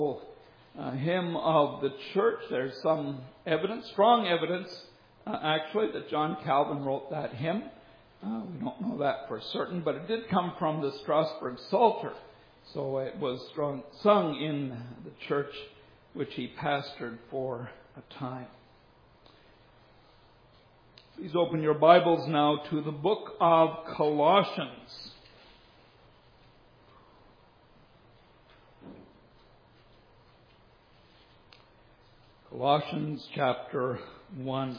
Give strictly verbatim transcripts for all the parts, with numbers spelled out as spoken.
uh, hymn of the church. There's some evidence, strong evidence, uh, actually, that John Calvin wrote that hymn. Uh, we don't know that for certain, but it did come from the Strasbourg Psalter. So it was strong, sung in the church which he pastored for a time. Please open your Bibles now to the book of Colossians. Colossians chapter one.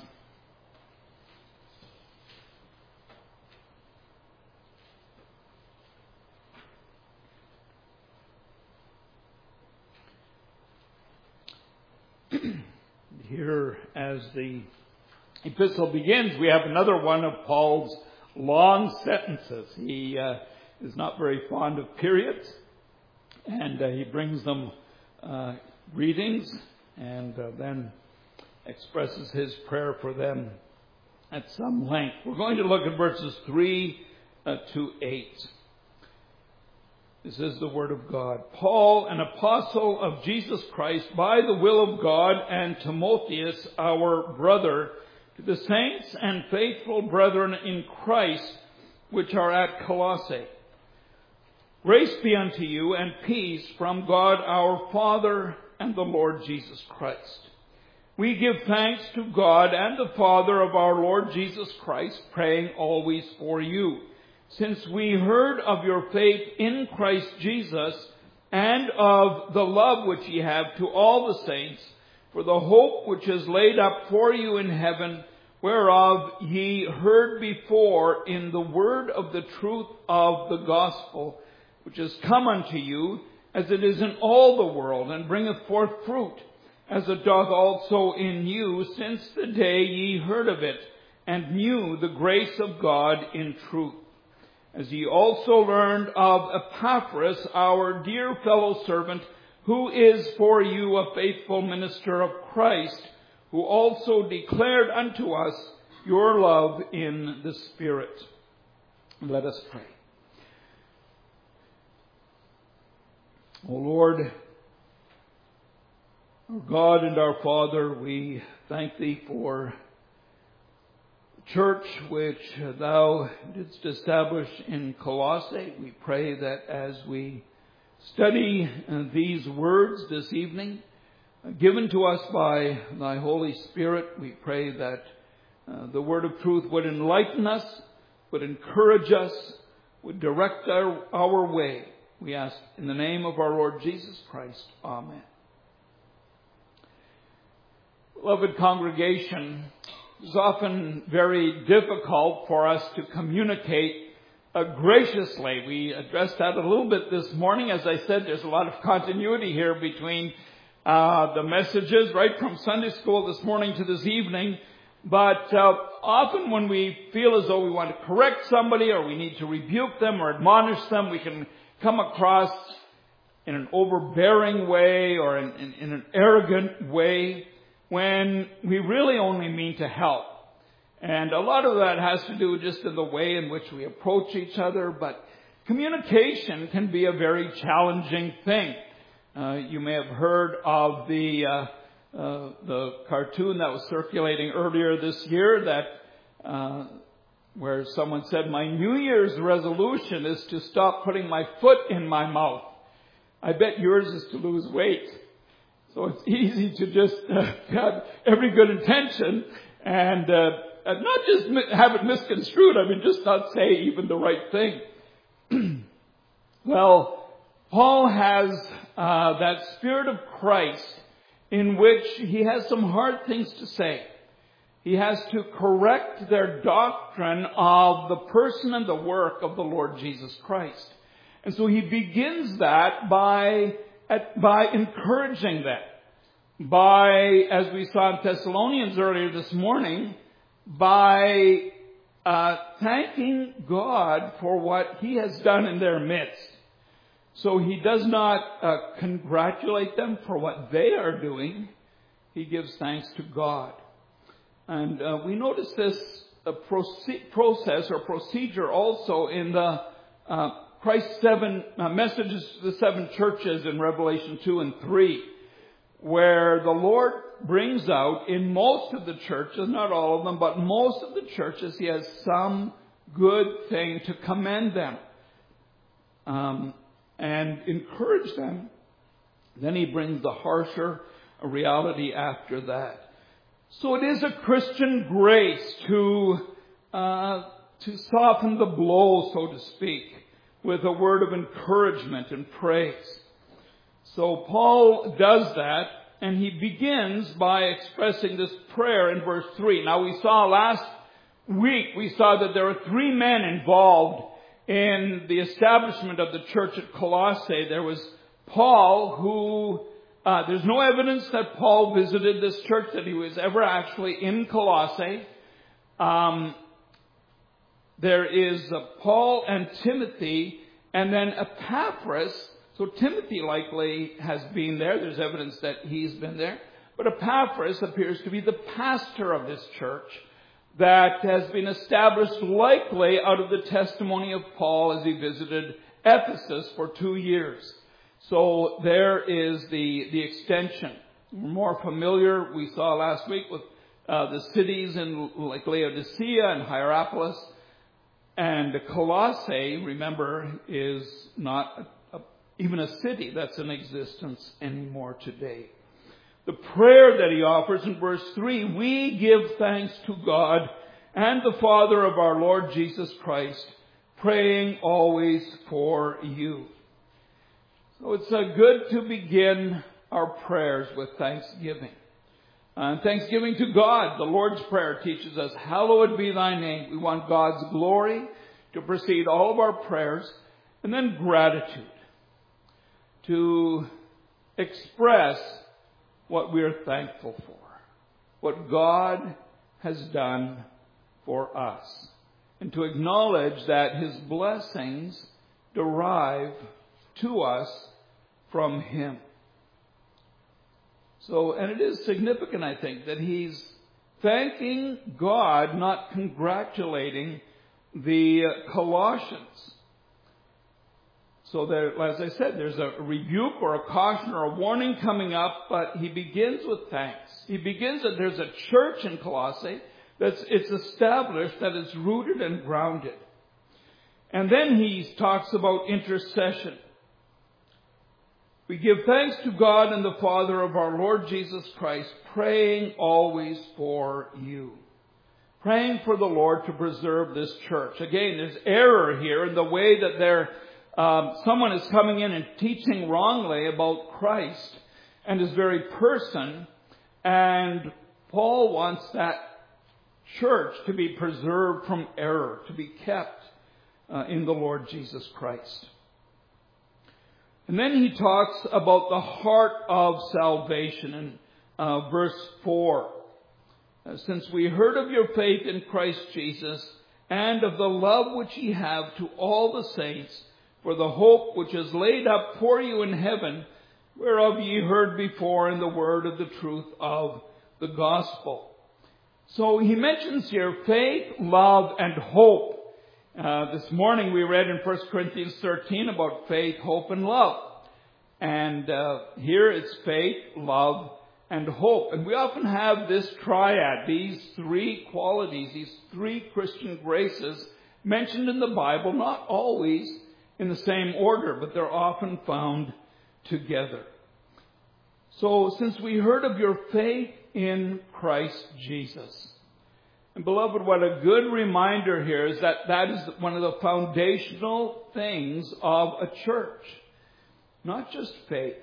Here, as the epistle begins, we have another one of Paul's long sentences. He uh, is not very fond of periods, and uh, he brings them uh, greetings and uh, then expresses his prayer for them at some length. We're going to look at verses three uh, to eight. This is the Word of God. Paul, an apostle of Jesus Christ, by the will of God, and Timotheus, our brother, to the saints and faithful brethren in Christ, which are at Colossae. Grace be unto you, and peace from God our Father and the Lord Jesus Christ. We give thanks to God and the Father of our Lord Jesus Christ, praying always for you, since we heard of your faith in Christ Jesus, and of the love which ye have to all the saints, for the hope which is laid up for you in heaven, whereof ye heard before in the word of the truth of the gospel, which is come unto you, as it is in all the world, and bringeth forth fruit, as it doth also in you, since the day ye heard of it, and knew the grace of God in truth. As ye also learned of Epaphras, our dear fellow servant, who is for you a faithful minister of Christ, who also declared unto us your love in the Spirit. Let us pray. O Lord, our God and our Father, we thank Thee for church which thou didst establish in Colossae. We pray that as we study these words this evening, given to us by thy Holy Spirit, we pray that uh, the word of truth would enlighten us, would encourage us, would direct our, our way. We ask in the name of our Lord Jesus Christ. Amen. Beloved congregation, it's often very difficult for us to communicate uh, graciously. We addressed that a little bit this morning. As I said, there's a lot of continuity here between uh, the messages right from Sunday school this morning to this evening. But uh, often when we feel as though we want to correct somebody or we need to rebuke them or admonish them, we can come across in an overbearing way or in, in, in an arrogant way, when we really only mean to help. And a lot of that has to do just in the way in which we approach each other, but communication can be a very challenging thing. Uh, you may have heard of the uh, uh, the cartoon that was circulating earlier this year that uh, where someone said, "My New Year's resolution is to stop putting my foot in my mouth." I bet yours is to lose weight. So it's easy to just uh, have every good intention and uh, not just have it misconstrued. I mean, just not say even the right thing. Well, Paul has uh, that Spirit of Christ in which he has some hard things to say. He has to correct their doctrine of the person and the work of the Lord Jesus Christ. And so he begins that by At, by encouraging them, by, as we saw in Thessalonians earlier this morning, by uh, thanking God for what He has done in their midst. So he does not uh, congratulate them for what they are doing. He gives thanks to God. And uh, we notice this uh, proce- process or procedure also in the uh, Christ's seven uh, messages to the seven churches in Revelation two and three, where the Lord brings out in most of the churches, not all of them, but most of the churches, He has some good thing to commend them um, and encourage them. Then He brings the harsher reality after that. So it is a Christian grace to uh, to soften the blow, so to speak, with a word of encouragement and praise. So Paul does that, and he begins by expressing this prayer in verse three. Now we saw last week, we saw that there are three men involved in the establishment of the church at Colossae. There was Paul, who, uh, there's no evidence that Paul visited this church, that he was ever actually in Colossae. Um, there is uh, Paul and Timothy, and then Epaphras. So Timothy likely has been there. There's evidence that he's been there. But Epaphras appears to be the pastor of this church that has been established likely out of the testimony of Paul as he visited Ephesus for two years. So there is the, the extension. We're more familiar, we saw last week, with uh, the cities in like Laodicea and Hierapolis. And Colossae, remember, is not a, a, even a city that's in existence anymore today. The prayer that he offers in verse three, we give thanks to God and the Father of our Lord Jesus Christ, praying always for you. So it's uh, good to begin our prayers with thanksgiving. And uh, thanksgiving to God. The Lord's Prayer teaches us, hallowed be thy name. We want God's glory to precede all of our prayers. And then gratitude. To express what we are thankful for. What God has done for us. And to acknowledge that His blessings derive to us from Him. So, and it is significant, I think, that he's thanking God, not congratulating the Colossians. So there, as I said, there's a rebuke or a caution or a warning coming up, but he begins with thanks. He begins that there's a church in Colossae that's it's established, that it's rooted and grounded. And then he talks about intercession. We give thanks to God and the Father of our Lord Jesus Christ, praying always for you. Praying for the Lord to preserve this church. Again, there's error here in the way that they're, um, someone is coming in and teaching wrongly about Christ and His very person. And Paul wants that church to be preserved from error, to be kept uh, in the Lord Jesus Christ. And then he talks about the heart of salvation in uh, verse four. Uh, Since we heard of your faith in Christ Jesus and of the love which ye have to all the saints for the hope which is laid up for you in heaven, whereof ye heard before in the word of the truth of the gospel. So he mentions here faith, love, and hope. Uh, this morning we read in First Corinthians thirteen about faith, hope, and love. And uh, here it's faith, love, and hope. And we often have this triad, these three qualities, these three Christian graces mentioned in the Bible, not always in the same order, but they're often found together. So since we heard of your faith in Christ Jesus, and beloved, what a good reminder here is that that is one of the foundational things of a church. Not just faith.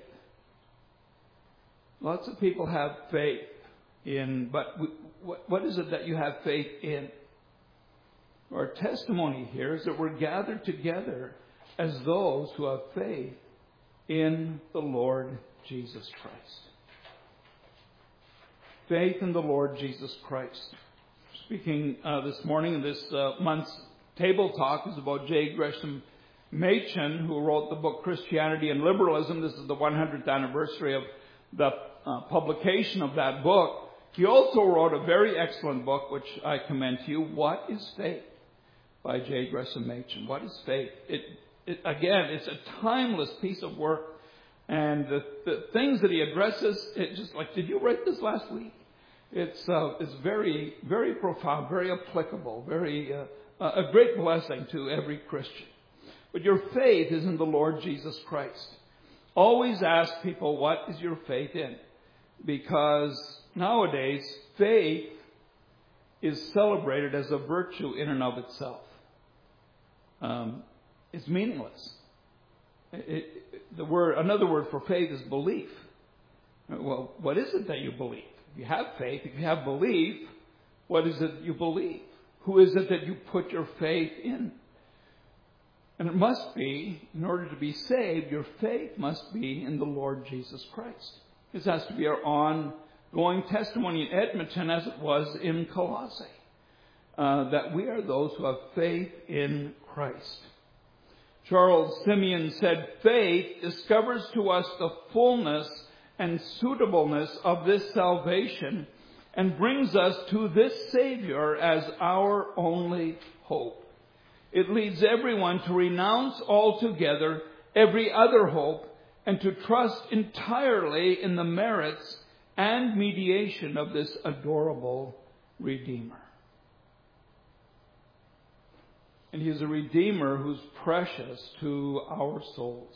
Lots of people have faith in, but what is it that you have faith in? Our testimony here is that we're gathered together as those who have faith in the Lord Jesus Christ. Faith in the Lord Jesus Christ. Speaking uh, this morning in this uh, month's table talk is about J. Gresham Machen, who wrote the book Christianity and Liberalism. This is the one hundredth anniversary of the uh, publication of that book. He also wrote a very excellent book, which I commend to you, What is Faith? By J. Gresham Machen. What is faith? It it, again, it's a timeless piece of work. And the, the things that he addresses, it just like, did you write this last week? It's uh, it's very, very profound, very applicable, very uh, a great blessing to every Christian. But your faith is in the Lord Jesus Christ. Always ask people, what is your faith in? Because nowadays, faith is celebrated as a virtue in and of itself. Um, it's meaningless. It, it, the word, another word for faith is belief. Well, what is it that you believe? If you have faith, if you have belief, what is it you believe? Who is it that you put your faith in? And it must be, in order to be saved, your faith must be in the Lord Jesus Christ. This has to be our ongoing testimony in Edmonton as it was in Colossae. Uh, that we are those who have faith in Christ. Charles Simeon said, faith discovers to us the fullness and suitableness of this salvation and brings us to this Savior as our only hope. It leads everyone to renounce altogether every other hope and to trust entirely in the merits and mediation of this adorable Redeemer. And He is a Redeemer who's precious to our souls.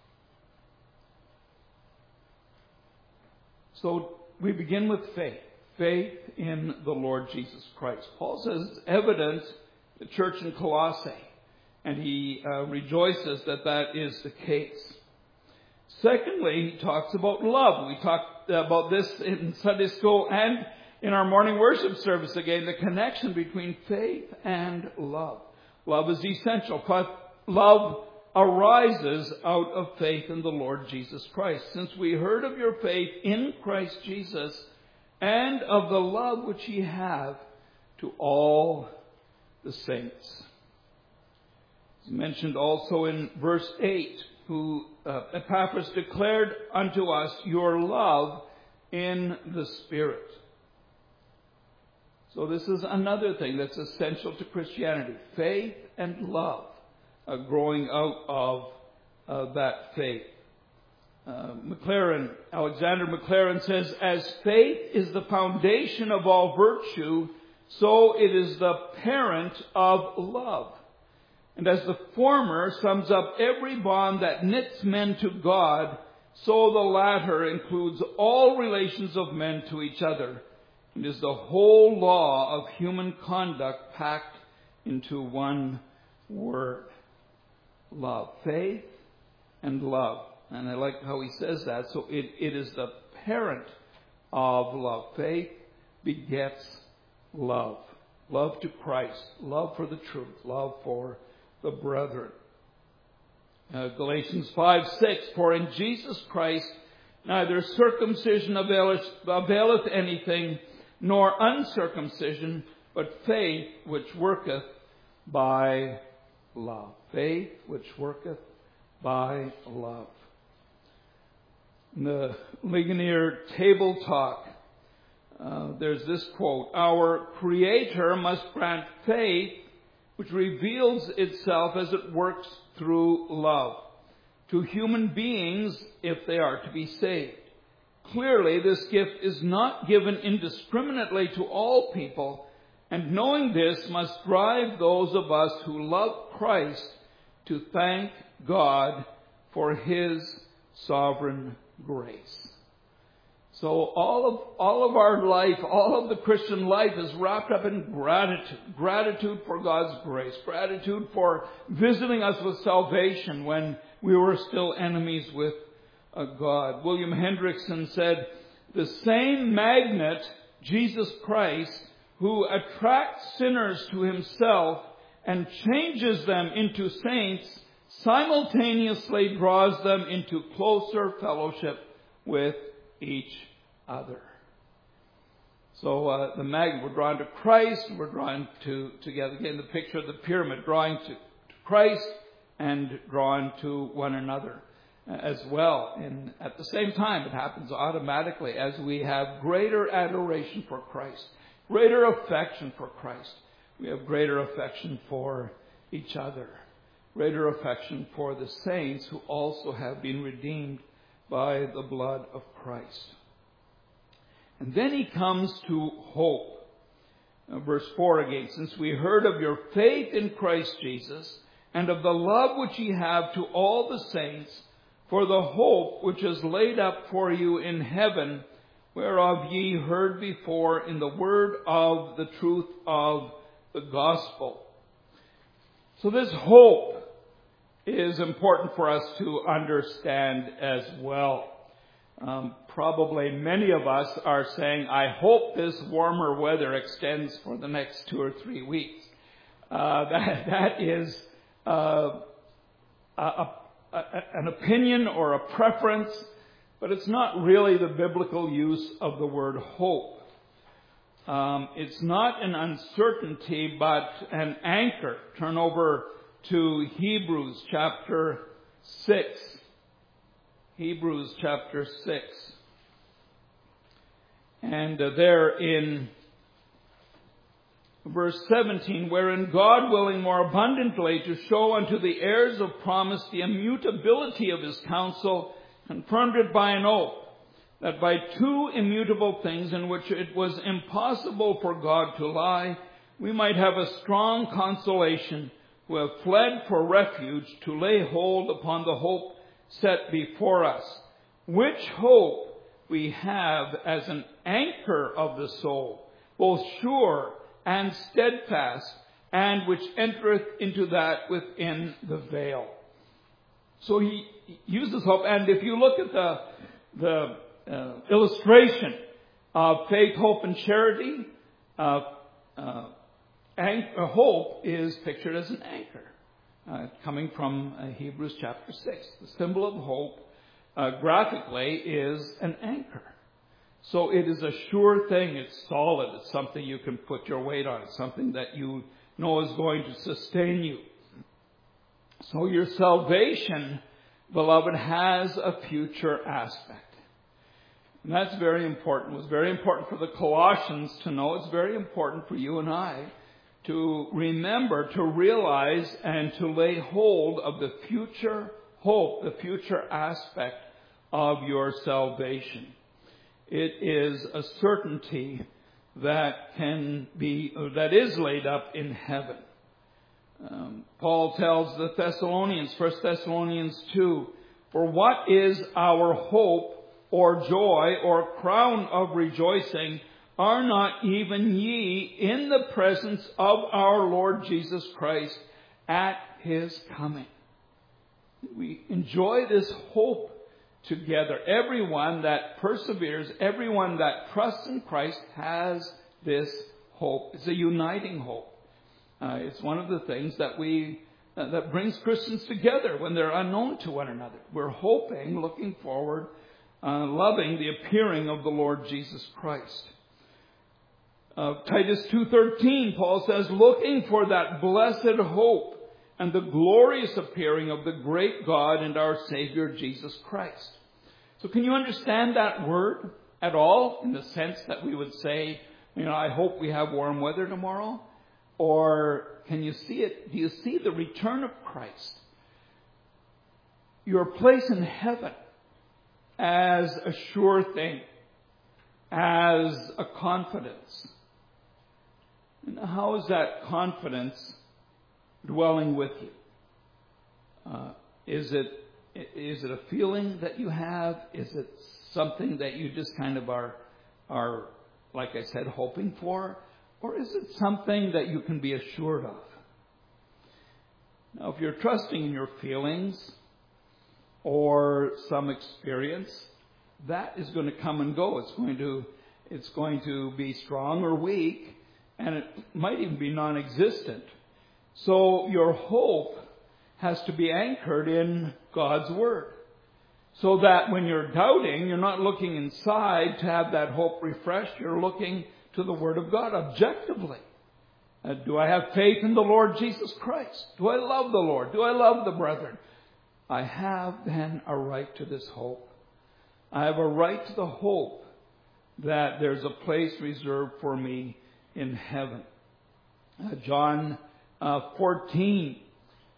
So we begin with faith. Faith in the Lord Jesus Christ. Paul says it's evident the church in Colossae, and he uh, rejoices that that is the case. Secondly, he talks about love. We talked about this in Sunday school and in our morning worship service again, the connection between faith and love. Love is essential, but love arises out of faith in the Lord Jesus Christ. Since we heard of your faith in Christ Jesus and of the love which ye have to all the saints. It's mentioned also in verse eight, who uh, Epaphras declared unto us your love in the Spirit. So this is another thing that's essential to Christianity. Faith and love, uh, growing out of uh, that faith. Uh, McLaren, Alexander McLaren says, as faith is the foundation of all virtue, so it is the parent of love. And as the former sums up every bond that knits men to God, so the latter includes all relations of men to each other, and is the whole law of human conduct packed into one word. Love. Faith and love. And I like how he says that. So it, it is the parent of love. Faith begets love. Love to Christ. Love for the truth. Love for the brethren. Uh, Galatians five six, for in Jesus Christ neither circumcision availeth, availeth anything, nor uncircumcision, but faith which worketh by love. Faith which worketh by love. In the Ligonier Table Talk, uh, there's this quote, our Creator must grant faith which reveals itself as it works through love to human beings if they are to be saved. Clearly, this gift is not given indiscriminately to all people, and knowing this must drive those of us who love Christ to thank God for His sovereign grace. So all of, all of our life, all of the Christian life is wrapped up in gratitude. Gratitude for God's grace. Gratitude for visiting us with salvation when we were still enemies with uh, God. William Hendrickson said, the same magnet, Jesus Christ, who attracts sinners to Himself and changes them into saints, simultaneously draws them into closer fellowship with each other. So uh, the magnet, we're drawn to Christ, we're drawn to together. Again, the picture of the pyramid, drawing to, to Christ and drawn to one another as well. And at the same time, it happens automatically as we have greater adoration for Christ, greater affection for Christ. We have greater affection for each other. greater affection for the saints who also have been redeemed by the blood of Christ. And then he comes to hope. Uh, verse four again, since we heard of your faith in Christ Jesus and of the love which ye have to all the saints, for the hope which is laid up for you in heaven, whereof ye heard before in the word of the truth of the gospel. So this hope is important for us to understand as well. Um, probably many of us are saying, I hope this warmer weather extends for the next two or three weeks. Uh, that, that is uh, a, a, a, an opinion or a preference, but it's not really the biblical use of the word hope. Um, it's not an uncertainty, but an anchor. Turn over to Hebrews chapter six. Hebrews chapter six. And uh, there in verse seventeen, wherein God willing more abundantly to show unto the heirs of promise the immutability of his counsel, confirmed it by an oath, that by two immutable things in which it was impossible for God to lie, we might have a strong consolation who have fled for refuge to lay hold upon the hope set before us, which hope we have as an anchor of the soul, both sure and steadfast, and which entereth into that within the veil. So he uses hope, and if you look at the the uh, illustration of faith, hope, and charity, uh, uh, anchor, hope is pictured as an anchor. Uh, coming from uh, Hebrews chapter six. The symbol of hope, uh, graphically, is an anchor. So it is a sure thing. It's solid. It's something you can put your weight on. It's something that you know is going to sustain you. So your salvation, beloved, has a future aspect. And that's very important. It was very important for the Colossians to know. It's very important for you and I to remember, to realize, and to lay hold of the future hope, the future aspect of your salvation. It is a certainty that can be, that is laid up in heaven. Um, Paul tells the Thessalonians, First Thessalonians two, for what is our hope or joy or crown of rejoicing? Are not even ye in the presence of our Lord Jesus Christ at his coming? We enjoy this hope together. Everyone that perseveres, everyone that trusts in Christ has this hope. It's a uniting hope. Uh, it's one of the things that we uh, that brings Christians together when they're unknown to one another. We're hoping, looking forward, uh, loving the appearing of the Lord Jesus Christ. Uh, Titus two thirteen, Paul says, looking for that blessed hope and the glorious appearing of the great God and our Savior Jesus Christ. So can you understand that word at all, in the sense that we would say, you know, I hope we have warm weather tomorrow? Or can you see it? Do you see the return of Christ, your place in heaven, as a sure thing, as a confidence? And how is that confidence dwelling with you? Uh, is it is it a feeling that you have? Is it something that you just kind of are are, like I said, hoping for? Or is it something that you can be assured of? Now, if you're trusting in your feelings or some experience, that is going to come and go. It's going to it's going to be strong or weak. And it might even be non-existent. So your hope has to be anchored in God's Word. So that when you're doubting, you're not looking inside to have that hope refreshed. You're looking to the Word of God objectively. Uh, do I have faith in the Lord Jesus Christ? Do I love the Lord? Do I love the brethren? I have then a right to this hope. I have a right to the hope that there's a place reserved for me in heaven. Uh, John uh, fourteen,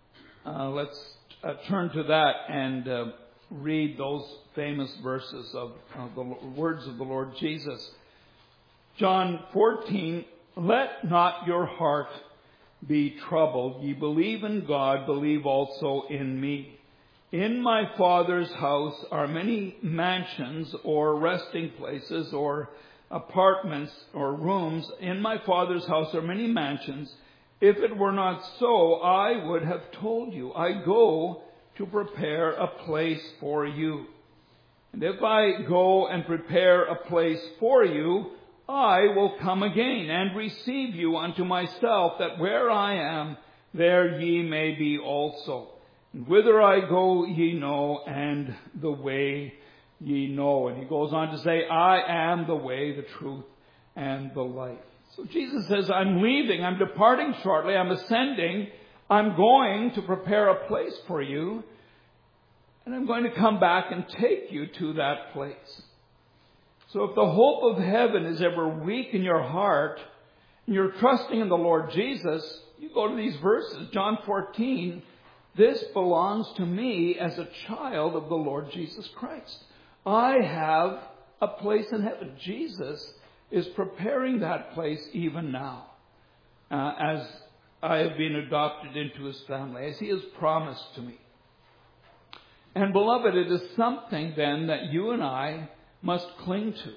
Uh, let's uh, turn to that and uh, read those famous verses of uh, the words of the Lord Jesus. John fourteen, let not your heart be troubled. Ye believe in God, believe also in me. In my Father's house are many mansions or resting places or apartments or rooms. In my Father's house are many mansions. If it were not so, I would have told you. I go to prepare a place for you. And if I go and prepare a place for you, I will come again and receive you unto myself, that where I am, there ye may be also. And whither I go ye know, and the way ye know. And he goes on to say, I am the way, the truth, and the life. So Jesus says, I'm leaving, I'm departing shortly, I'm ascending, I'm going to prepare a place for you, and I'm going to come back and take you to that place. So if the hope of heaven is ever weak in your heart, and you're trusting in the Lord Jesus, you go to these verses, John fourteen, this belongs to me as a child of the Lord Jesus Christ. I have a place in heaven. Jesus is preparing that place even now, uh, as I have been adopted into his family, as he has promised to me. And beloved, it is something then that you and I must cling to.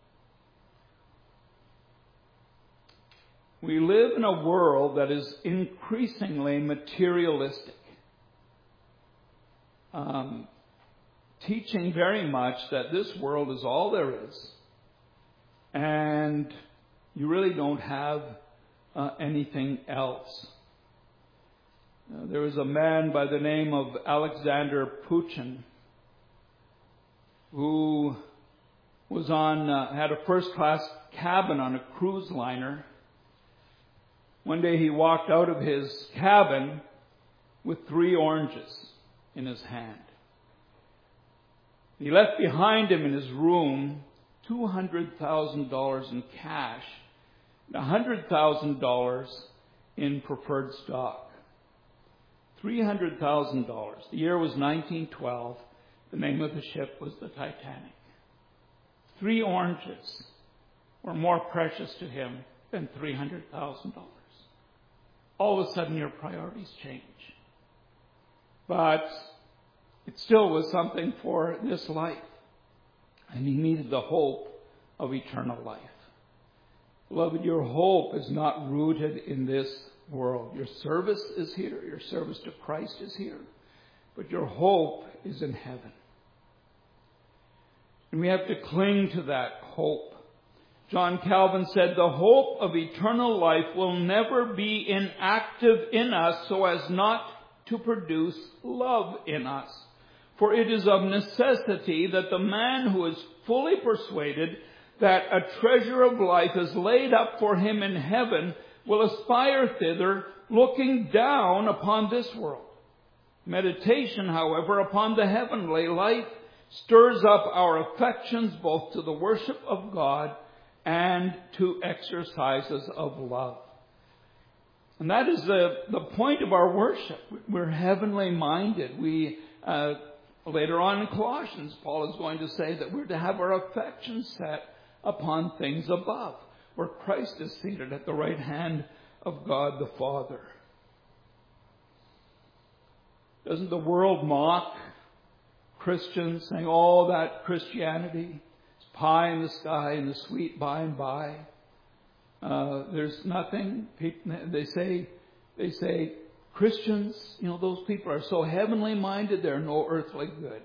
We live in a world that is increasingly materialistic, um, teaching very much that this world is all there is, and you really don't have uh, anything else. Uh, there was a man by the name of Alexander Puchin who was on uh, had a first-class cabin on a cruise liner. One day he walked out of his cabin with three oranges in his hand. He left behind him in his room two hundred thousand dollars in cash and one hundred thousand dollars in preferred stock. three hundred thousand dollars. The year was nineteen twelve. The name of the ship was the Titanic. Three oranges were more precious to him than three hundred thousand dollars. All of a sudden your priorities change. But it still was something for this life. And he needed the hope of eternal life. Beloved, your hope is not rooted in this world. Your service is here. Your service to Christ is here. But your hope is in heaven. And we have to cling to that hope. John Calvin said, the hope of eternal life will never be inactive in us so as not to produce love in us. For it is of necessity that the man who is fully persuaded that a treasure of life is laid up for him in heaven will aspire thither, looking down upon this world. Meditation, however, upon the heavenly life stirs up our affections both to the worship of God and to exercises of love. And that is the, the point of our worship. We're heavenly minded. We, uh, later on in Colossians, Paul is going to say that we're to have our affections set upon things above, where Christ is seated at the right hand of God the Father. Doesn't the world mock Christians, saying, oh, that Christianity is pie in the sky and the sweet by and by. Uh, there's nothing. People, they say, they say, Christians, you know, those people are so heavenly minded, they're no earthly good.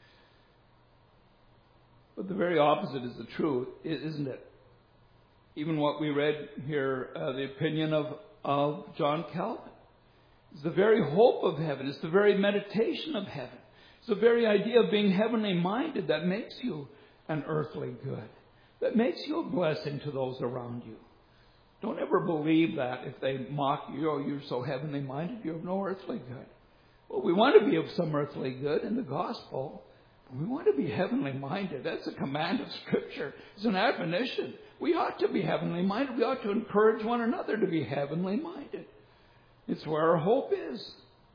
But the very opposite is the truth, isn't it? Even what we read here, uh, the opinion of, of John Calvin. It's the very hope of heaven. It's the very meditation of heaven. It's the very idea of being heavenly minded that makes you an earthly good. That makes you a blessing to those around you. Don't ever believe that if they mock you, oh, you're so heavenly minded, you have no earthly good. Well, we want to be of some earthly good in the gospel. But we want to be heavenly minded. That's a command of Scripture. It's an admonition. We ought to be heavenly minded. We ought to encourage one another to be heavenly minded. It's where our hope is.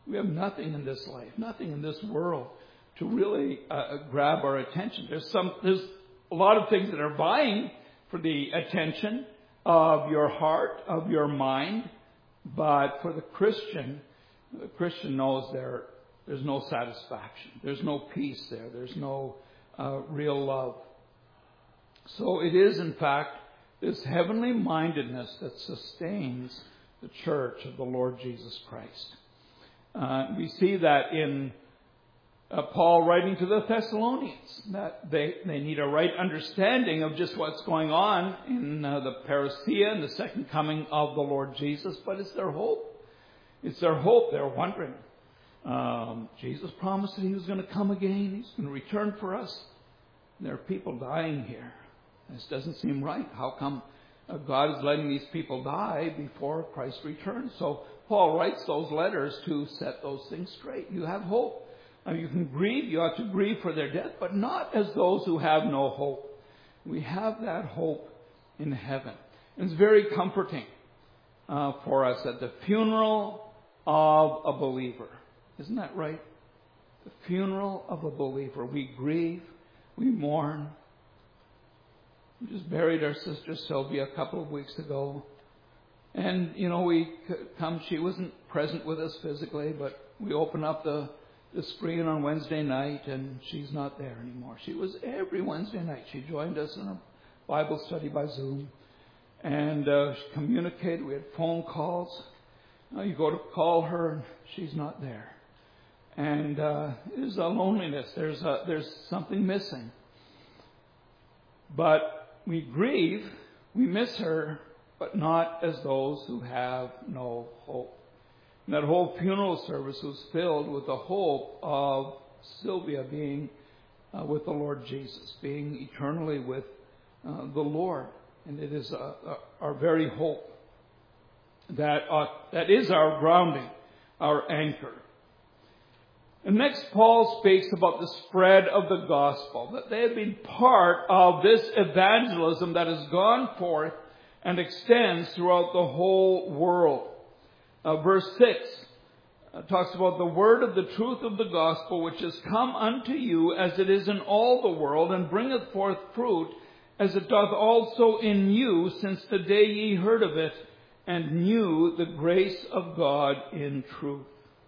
We have nothing in this life, nothing in this world to really uh, grab our attention. There's some, there's a lot of things that are vying for the attention of your heart, of your mind, but for the Christian, the Christian knows there, there's no satisfaction. There's no peace there. There's no uh, real love. So it is, in fact, this heavenly mindedness that sustains the church of the Lord Jesus Christ. Uh, we see that in uh, Paul writing to the Thessalonians, that they, they need a right understanding of just what's going on in uh, the parousia and the second coming of the Lord Jesus, but it's their hope. It's their hope. They're wondering. Um, Jesus promised that he was going to come again. He's going to return for us. There are people dying here. This doesn't seem right. How come uh, God is letting these people die before Christ returns? So Paul writes those letters to set those things straight. You have hope. I mean, you can grieve. You ought to grieve for their death, but not as those who have no hope. We have that hope in heaven. And it's very comforting uh, for us at the funeral of a believer. Isn't that right? The funeral of a believer. We grieve. We mourn. We just buried our sister Sylvia a couple of weeks ago. And, you know, we come, she wasn't present with us physically, but we open up the, the screen on Wednesday night and she's not there anymore. She was every Wednesday night. She joined us in a Bible study by Zoom. And uh, she communicated. We had phone calls. Uh, you go to call her and she's not there. And uh, there's a loneliness. There's a, there's something missing. But we grieve, we miss her, but not as those who have no hope. And that whole funeral service was filled with the hope of Sylvia being uh, with the Lord Jesus, being eternally with uh, the Lord. And it is uh, uh, our very hope that uh, that is our grounding, our anchor. And next, Paul speaks about the spread of the gospel, that they have been part of this evangelism that has gone forth and extends throughout the whole world. Uh, verse six uh, talks about the word of the truth of the gospel, which has come unto you as it is in all the world, and bringeth forth fruit, as it doth also in you, since the day ye heard of it, and knew the grace of God in truth.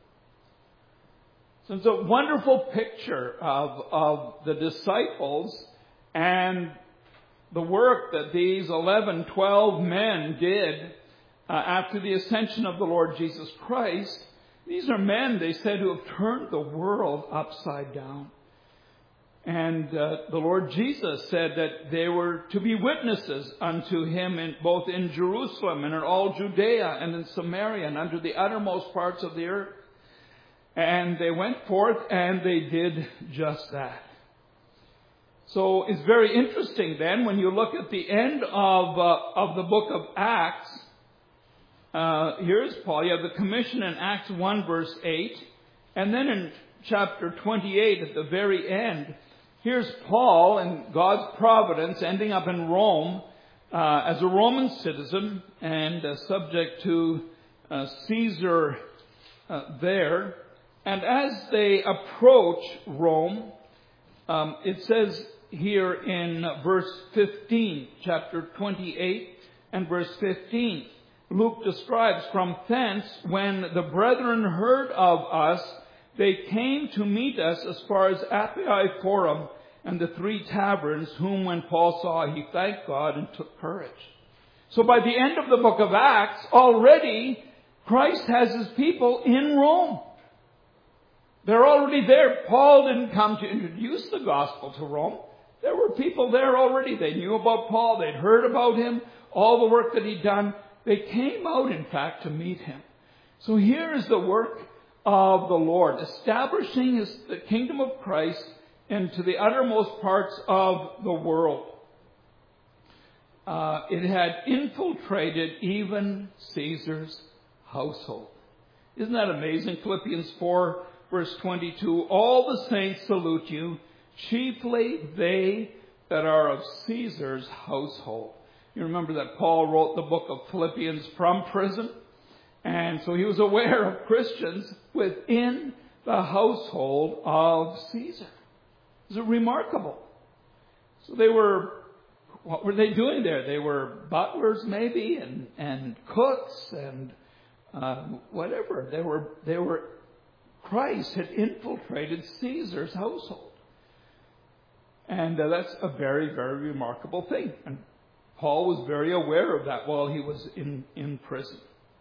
So it's a wonderful picture of, of the disciples and the work that these eleven, twelve men did uh, after the ascension of the Lord Jesus Christ. These are men, they said, who have turned the world upside down. And uh, the Lord Jesus said that they were to be witnesses unto him in, both in Jerusalem and in all Judea and in Samaria and unto the uttermost parts of the earth. And they went forth and they did just that. So it's very interesting then when you look at the end of uh, of the book of Acts. Uh, here's Paul. You have the commission in Acts one verse eight. And then in chapter twenty-eight at the very end, here's Paul in God's providence ending up in Rome uh, as a Roman citizen and uh, subject to uh, Caesar uh, there. And as they approach Rome, um, it says here in verse fifteen, chapter twenty-eight and verse fifteen, Luke describes, from thence, when the brethren heard of us, they came to meet us as far as Appii Forum and the three taverns, whom when Paul saw, he thanked God and took courage. So by the end of the book of Acts, already Christ has his people in Rome. They're already there. Paul didn't come to introduce the gospel to Rome. There were people there already. They knew about Paul. They'd heard about him, all the work that he'd done. They came out, in fact, to meet him. So here is the work of the Lord, establishing his, the kingdom of Christ into the uttermost parts of the world. Uh, it had infiltrated even Caesar's household. Isn't that amazing? Philippians four, verse twenty-two, all the saints salute you, chiefly they that are of Caesar's household. You remember that Paul wrote the book of Philippians from prison, And so he was aware of Christians within the household of Caesar. It was remarkable. So they were, what were they doing there? They were butlers maybe, and, and cooks, and uh, whatever. They were, they were, Christ had infiltrated Caesar's household. And uh, that's a very, very remarkable thing. And Paul was very aware of that while he was in, in prison.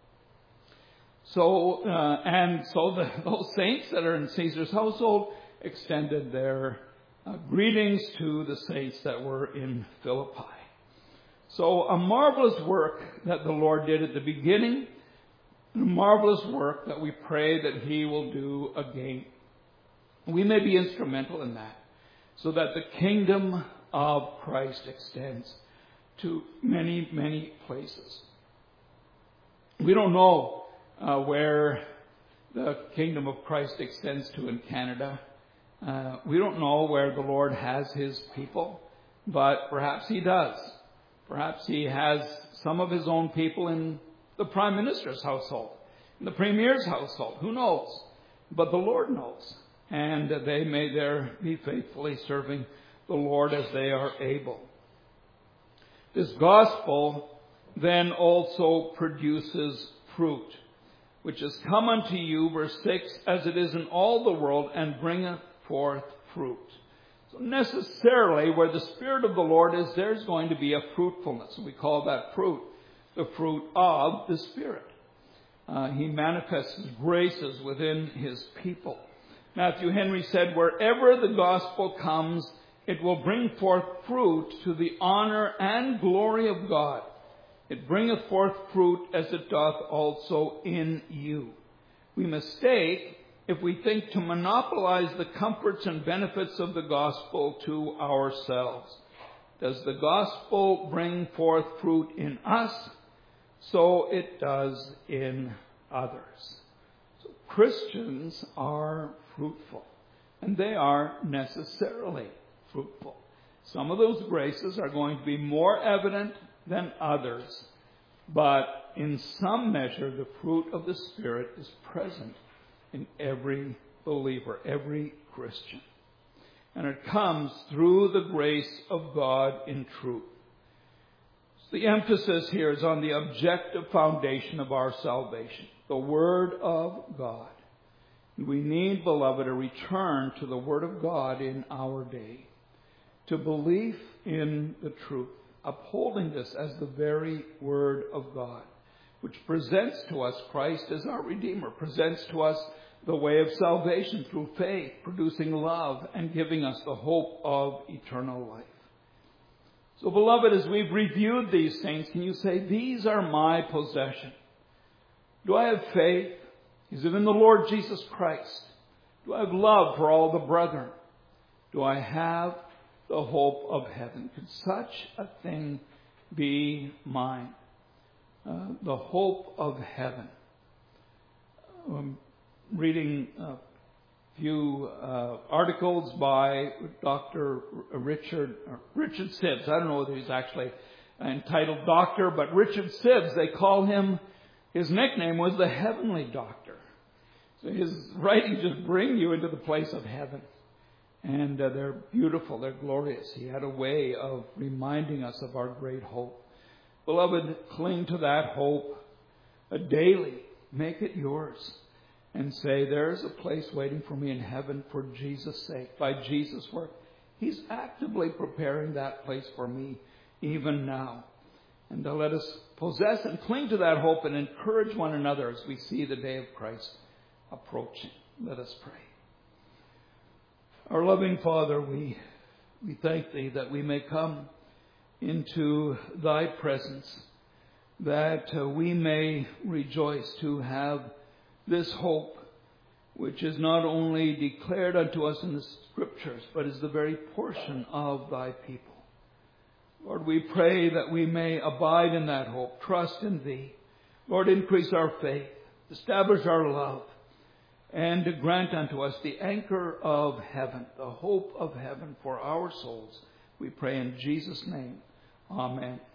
So, uh, and so the, those saints that are in Caesar's household extended their uh, greetings to the saints that were in Philippi. So a marvelous work that the Lord did at the beginning, and a marvelous work that we pray that He will do again. We may be instrumental in that, so that the kingdom of Christ extends to many, many places. We don't know Uh, where the kingdom of Christ extends to in Canada. Uh, we don't know where the Lord has His people, but perhaps He does. Perhaps He has some of His own people in the Prime Minister's household, in the Premier's household. Who knows? But the Lord knows. And they may there be faithfully serving the Lord as they are able. This gospel then also produces fruit, which has come unto you, verse six, as it is in all the world, and bringeth forth fruit. So necessarily, where the Spirit of the Lord is, there's going to be a fruitfulness. We call that fruit the fruit of the Spirit. Uh, he manifests His graces within His people. Matthew Henry said, wherever the gospel comes, it will bring forth fruit to the honor and glory of God. It bringeth forth fruit as it doth also in you. We mistake if we think to monopolize the comforts and benefits of the gospel to ourselves. Does the gospel bring forth fruit in us? So it does in others. So Christians are fruitful, and they are necessarily fruitful. Some of those graces are going to be more evident than others, but in some measure the fruit of the Spirit is present in every believer, every Christian. And it comes through the grace of God in truth. So the emphasis here is on the objective foundation of our salvation, the Word of God. We need, beloved, a return to the Word of God in our day, to belief in the truth, upholding this as the very Word of God, which presents to us Christ as our Redeemer, presents to us the way of salvation through faith, producing love and giving us the hope of eternal life. So, beloved, as we've reviewed these things, can you say, these are my possession? Do I have faith? Is it in the Lord Jesus Christ? Do I have love for all the brethren? Do I have the hope of heaven? Could such a thing be mine? Uh, the hope of heaven. I'm reading a few uh, articles by Doctor Richard uh, Richard Sibbes. I don't know whether he's actually entitled Doctor, but Richard Sibbes, they call him, his nickname was the Heavenly Doctor. So his writings just bring you into the place of heaven. And uh, they're beautiful, they're glorious. He had a way of reminding us of our great hope. Beloved, cling to that hope uh, daily. Make it yours. And say, there's a place waiting for me in heaven for Jesus' sake, by Jesus' work. He's actively preparing that place for me even now. And uh, let us possess and cling to that hope and encourage one another as we see the day of Christ approaching. Let us pray. Our loving Father, we, we thank Thee that we may come into Thy presence, that uh, we may rejoice to have this hope, which is not only declared unto us in the Scriptures, but is the very portion of Thy people. Lord, we pray that we may abide in that hope, trust in Thee. Lord, increase our faith, establish our love, and grant unto us the anchor of heaven, the hope of heaven for our souls. We pray in Jesus' name. Amen.